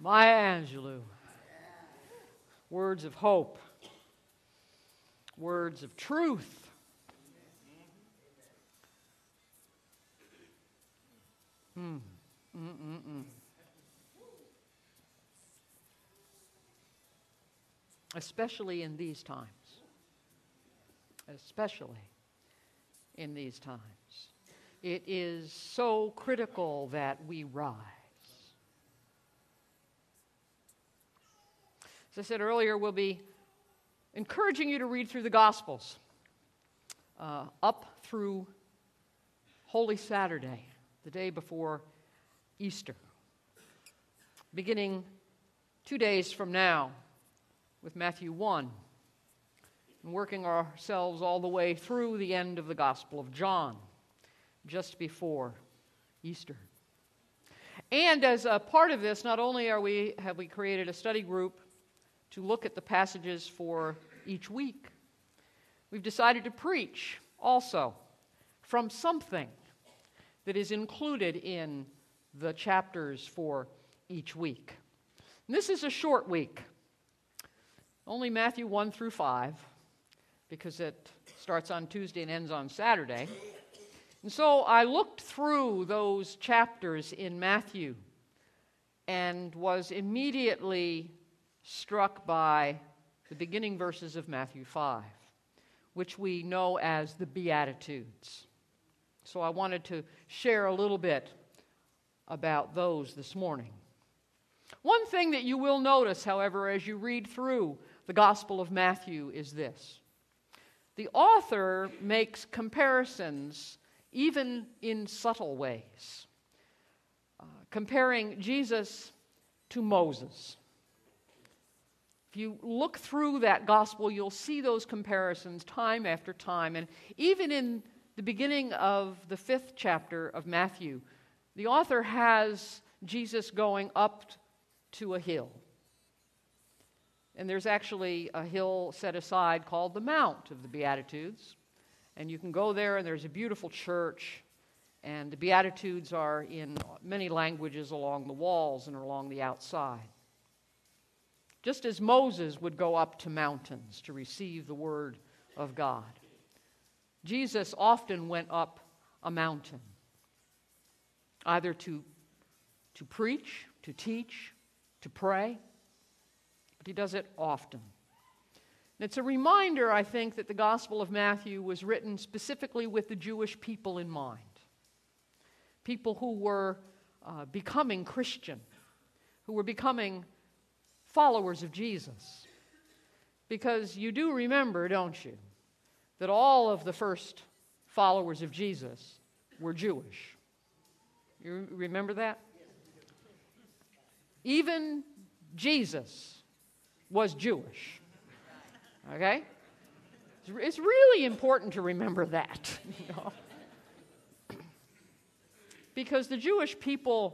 Maya Angelou. Words of hope. Words of truth. Especially in these times. Especially in these times. It is so critical that we rise. As I said earlier, we'll be encouraging you to read through the Gospels up through Holy Saturday, the day before Easter, beginning 2 days from now with Matthew 1, and working ourselves all the way through the end of the Gospel of John, just before Easter. And as a part of this, not only have we created a study group to look at the passages for each week, we've decided to preach also from something that is included in the chapters for each week. And this is a short week, only Matthew 1 through 5, because it starts on Tuesday and ends on Saturday. And so I looked through those chapters in Matthew and was immediately struck by the beginning verses of Matthew 5, which we know as the Beatitudes. So I wanted to share a little bit about those this morning. One thing that you will notice, however, as you read through the Gospel of Matthew is this. The author makes comparisons even in subtle ways, comparing Jesus to Moses. If you look through that gospel, you'll see those comparisons time after time. And even in the beginning of the 5th chapter of Matthew, the author has Jesus going up to a hill. And there's actually a hill set aside called the Mount of the Beatitudes. And you can go there, and there's a beautiful church. And the Beatitudes are in many languages along the walls and along the outside. Just as Moses would go up to mountains to receive the word of God, Jesus often went up a mountain, either to preach, to teach, to pray, but he does it often. And it's a reminder, I think, that the Gospel of Matthew was written specifically with the Jewish people in mind, people who were becoming Christian, who were becoming followers of Jesus. Because you do remember, don't you, that all of the first followers of Jesus were Jewish. You remember that? Even Jesus was Jewish. Okay? It's really important to remember that. You know? Because the Jewish people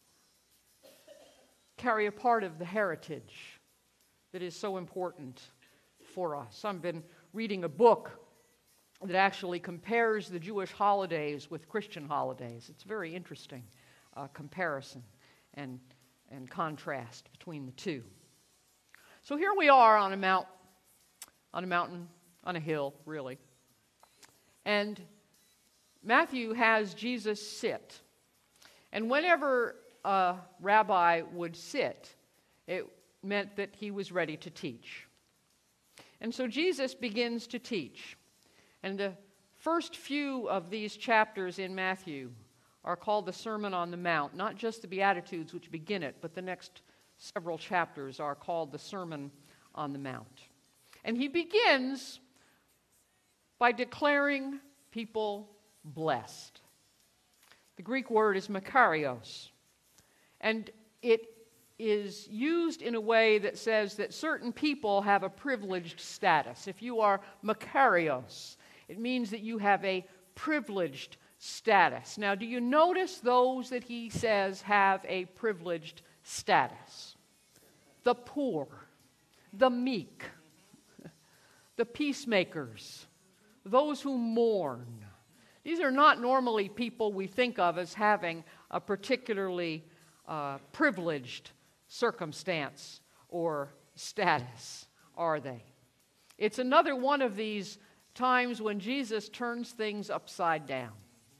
carry a part of the heritage that is so important for us. I've been reading a book that actually compares the Jewish holidays with Christian holidays. It's a very interesting comparison and contrast between the two. So here we are on a mountain, on a hill, really. And Matthew has Jesus sit. And whenever a rabbi would sit, it meant that he was ready to teach. And so Jesus begins to teach. And the first few of these chapters in Matthew are called the Sermon on the Mount. Not just the Beatitudes which begin it, but the next several chapters are called the Sermon on the Mount. And he begins by declaring people blessed. The Greek word is makarios. And it is used in a way that says that certain people have a privileged status. If you are makarios, it means that you have a privileged status. Now, do you notice those that he says have a privileged status? The poor, the meek, the peacemakers, those who mourn. These are not normally people we think of as having a particularly privileged circumstance or status, are they? It's another one of these times when Jesus turns things upside down.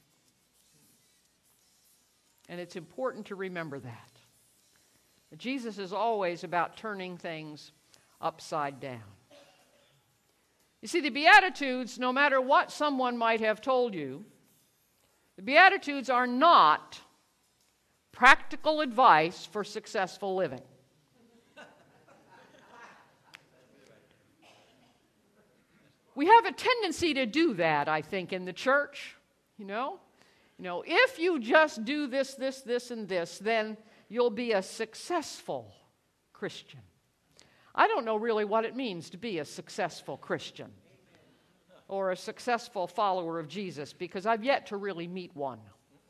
And it's important to remember that. Jesus is always about turning things upside down. You see, the Beatitudes, no matter what someone might have told you, the Beatitudes are not practical advice for successful living. We have a tendency to do that, I think, in the church, you know, if you just do this, this, this, and this, then you'll be a successful Christian. I don't know really what it means to be a successful Christian or a successful follower of Jesus, because I've yet to really meet one.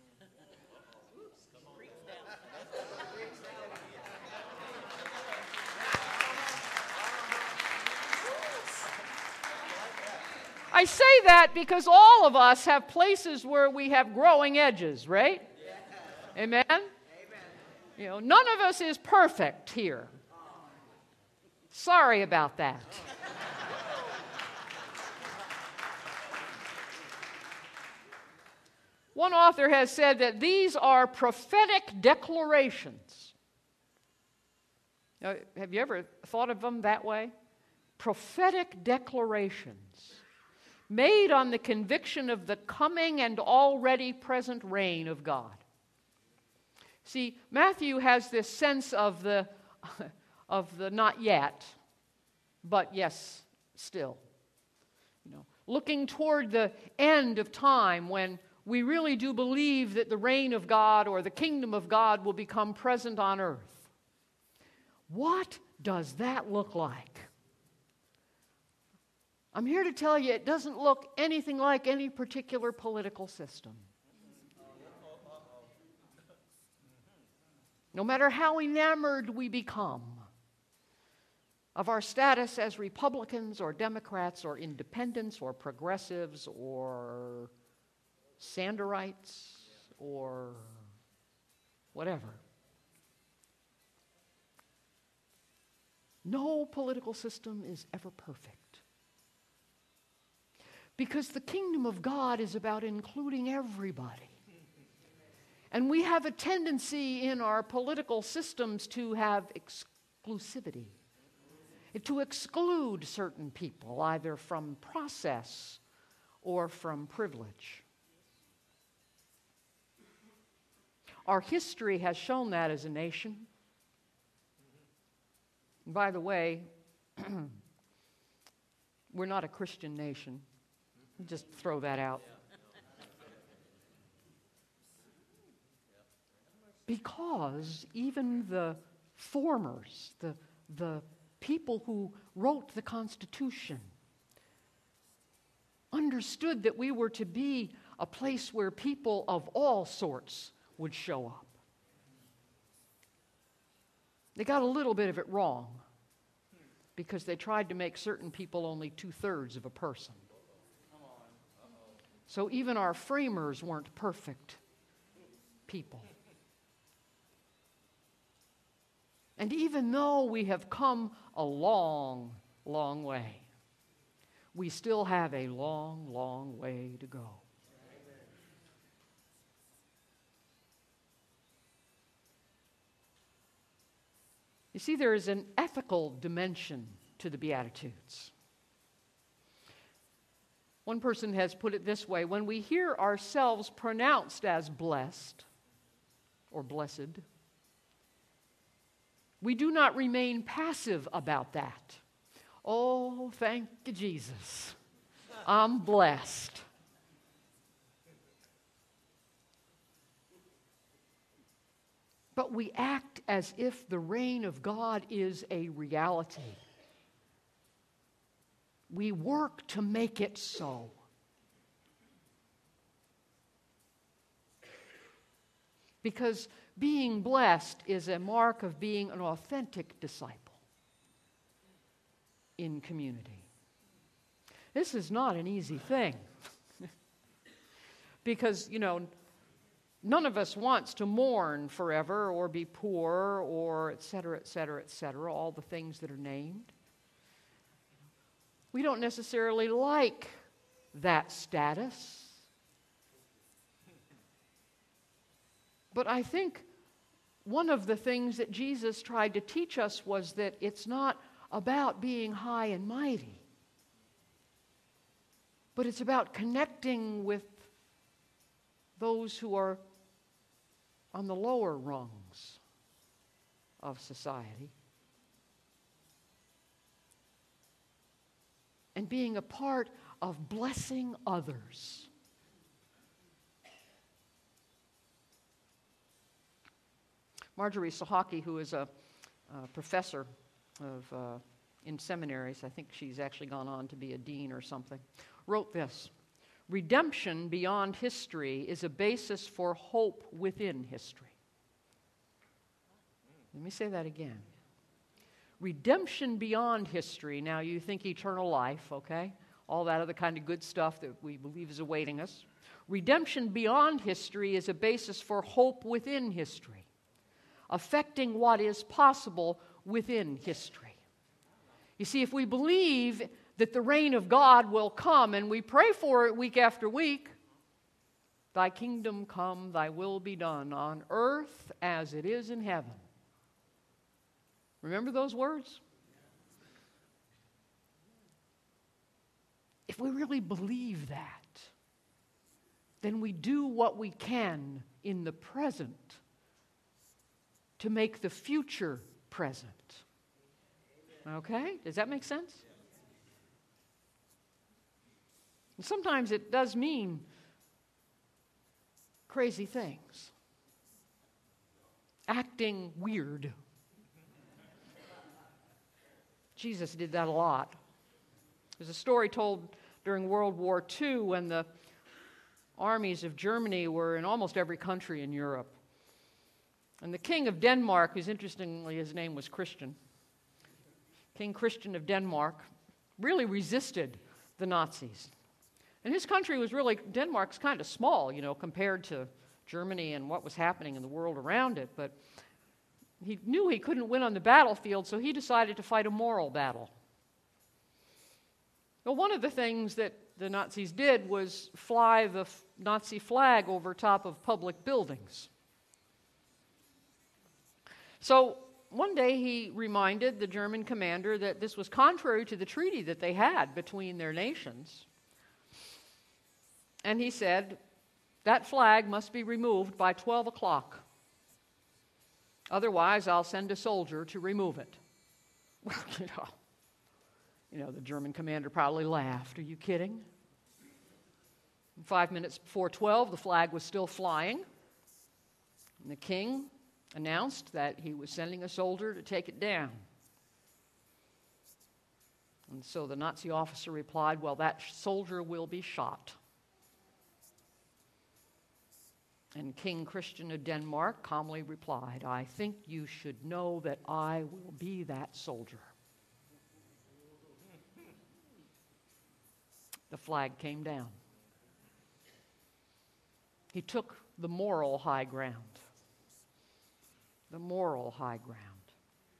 I say that because all of us have places where we have growing edges, right? Yeah. Amen? Amen. None of us is perfect here. Sorry about that. One author has said that these are prophetic declarations. Now, have you ever thought of them that way? Prophetic declarations made on the conviction of the coming and already present reign of God. See, Matthew has this sense of the not yet, but yes, still. Looking toward the end of time when we really do believe that the reign of God or the kingdom of God will become present on earth. What does that look like? I'm here to tell you it doesn't look anything like any particular political system. No matter how enamored we become of our status as Republicans or Democrats or independents or progressives or Sanderites or whatever. No political system is ever perfect. Because the kingdom of God is about including everybody. And we have a tendency in our political systems to have exclusivity, to exclude certain people, either from process or from privilege. Our history has shown that as a nation. And by the way, we're not a Christian nation. Just throw that out. Because even the formers, the people who wrote the Constitution, understood that we were to be a place where people of all sorts would show up. They got a little bit of it wrong because they tried to make certain people only 2/3 of a person. So even our framers weren't perfect people. And even though we have come a long, long way, we still have a long, long way to go. You see, there is an ethical dimension to the Beatitudes. One person has put it this way: when we hear ourselves pronounced as blessed or blessed, we do not remain passive about that. Oh, thank you, Jesus. I'm blessed. But we act as if the reign of God is a reality. We work to make it so. Because being blessed is a mark of being an authentic disciple in community. This is not an easy thing. Because, None of us wants to mourn forever or be poor or et cetera, et cetera, et cetera, all the things that are named. We don't necessarily like that status. But I think one of the things that Jesus tried to teach us was that it's not about being high and mighty, but it's about connecting with those who are on the lower rungs of society and being a part of blessing others. Marjorie Sahaki, who is a professor in seminaries, I think she's actually gone on to be a dean or something, wrote this: "Redemption beyond history is a basis for hope within history." Let me say that again. Redemption beyond history. Now you think eternal life, okay? All that other kind of good stuff that we believe is awaiting us. Redemption beyond history is a basis for hope within history, affecting what is possible within history. You see, if we believe that the reign of God will come, and we pray for it week after week, "Thy kingdom come, thy will be done on earth as it is in heaven." Remember those words? If we really believe that, then we do what we can in the present to make the future present. Okay? Does that make sense? And sometimes it does mean crazy things. Acting weird. Jesus did that a lot. There's a story told during World War II when the armies of Germany were in almost every country in Europe. And the king of Denmark, who's interestingly, his name was Christian, King Christian of Denmark, really resisted the Nazis. And his country was really, Denmark's kind of small, compared to Germany and what was happening in the world around it. But he knew he couldn't win on the battlefield, so he decided to fight a moral battle. Well, one of the things that the Nazis did was fly the Nazi flag over top of public buildings. So one day he reminded the German commander that this was contrary to the treaty that they had between their nations. And he said, "That flag must be removed by 12 o'clock. Otherwise, I'll send a soldier to remove it." Well, the German commander probably laughed. "Are you kidding?" 5 minutes before 12, the flag was still flying. And the king announced that he was sending a soldier to take it down. And so the Nazi officer replied, "Well, that soldier will be shot." And King Christian of Denmark calmly replied, "I think you should know that I will be that soldier." The flag came down. He took the moral high ground. The moral high ground.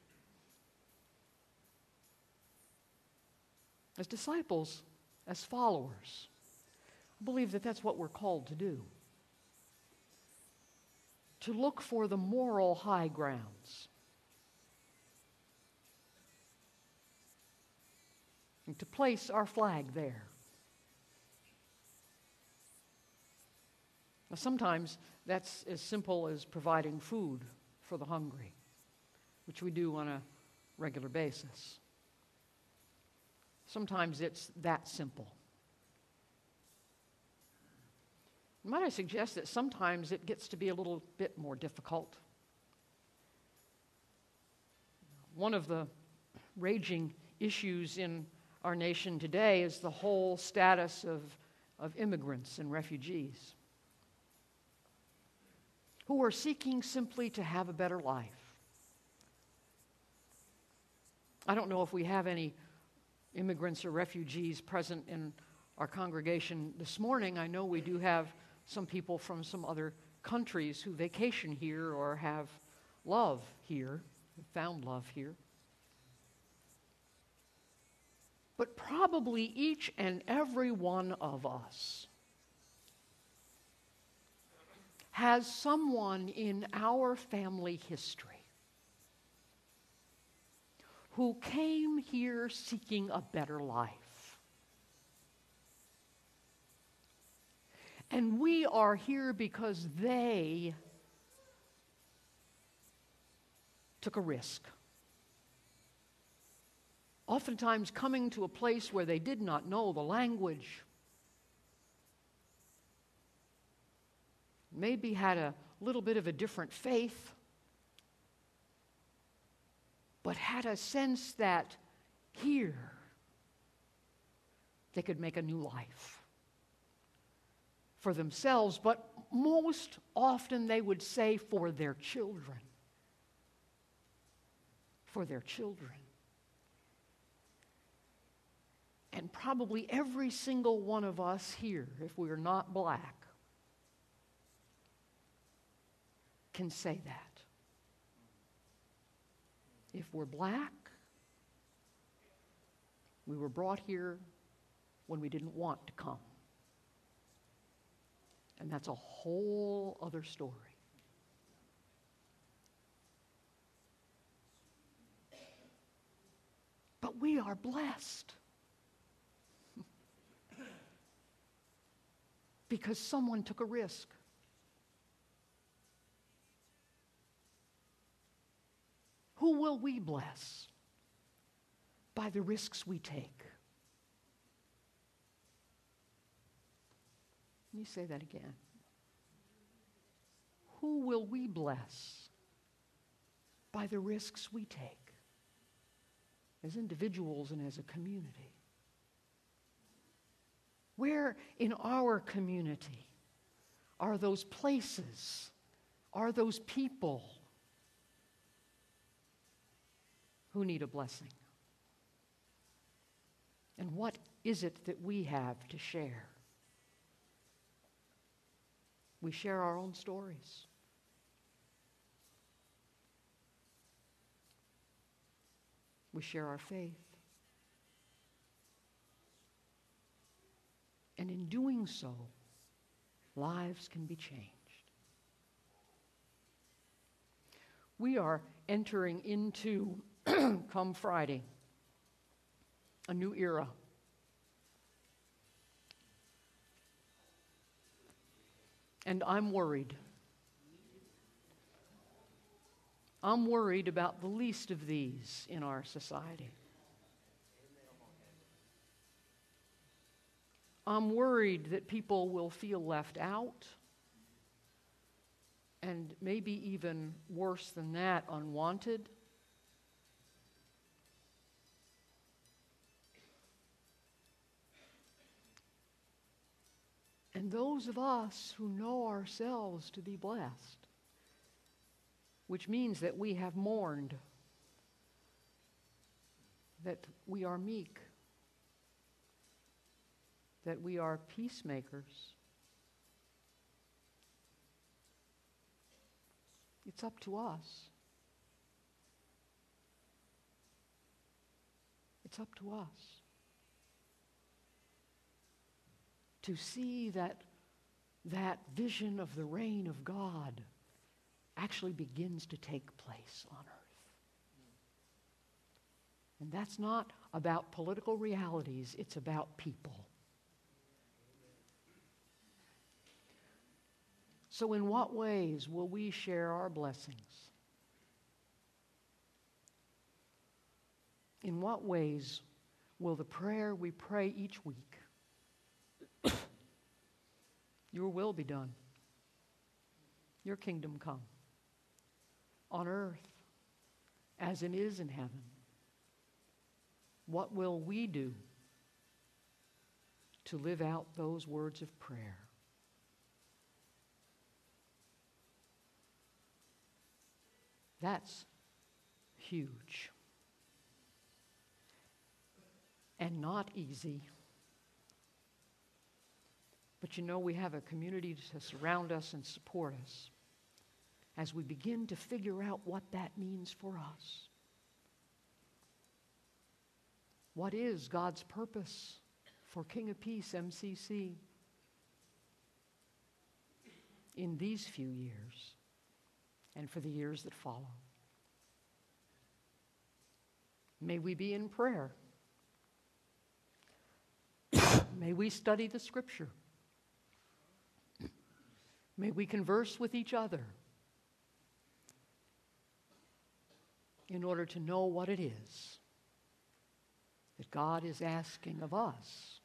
As disciples, as followers, I believe that that's what we're called to do. To look for the moral high grounds. And to place our flag there. Now, sometimes that's as simple as providing food for the hungry, which we do on a regular basis. Sometimes it's that simple. Might I suggest that sometimes it gets to be a little bit more difficult? One of the raging issues in our nation today is the whole status of immigrants and refugees who are seeking simply to have a better life. I don't know if we have any immigrants or refugees present in our congregation this morning. I know we do have some people from some other countries who vacation here or have love here, found love here. But probably each and every one of us has someone in our family history who came here seeking a better life. And we are here because they took a risk. Oftentimes coming to a place where they did not know the language, maybe had a little bit of a different faith, but had a sense that here they could make a new life for themselves, but most often they would say for their children. For their children. And probably every single one of us here, if we are not black, can say that. If we're black, we were brought here when we didn't want to come. And that's a whole other story. But we are blessed. Because someone took a risk. Who will we bless? By the risks we take. Let me say that again. Who will we bless? By the risks we take. As individuals and as a community. Where in our community are those places, are those people who need a blessing? And what is it that we have to share? We share our own stories. We share our faith. And in doing so, lives can be changed. We are entering into, come Friday, a new era. And I'm worried. I'm worried about the least of these in our society. I'm worried that people will feel left out, and maybe even worse than that, unwanted. And those of us who know ourselves to be blessed, which means that we have mourned, that we are meek, that we are peacemakers. It's up to us. It's up to us to see that vision of the reign of God actually begins to take place on earth. And that's not about political realities, it's about people. So in what ways will we share our blessings? In what ways will the prayer we pray each week, your will be done, your kingdom come, on earth as it is in heaven? What will we do to live out those words of prayer? That's huge and not easy. But you know, we have a community to surround us and support us as we begin to figure out what that means for us. What is God's purpose for King of Peace MCC in these few years and for the years that follow? May we be in prayer. May we study the Scripture. May we converse with each other in order to know what it is that God is asking of us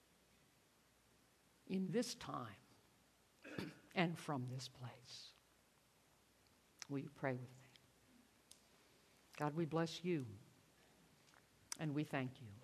in this time and from this place. Will you pray with me? God, we bless you and we thank you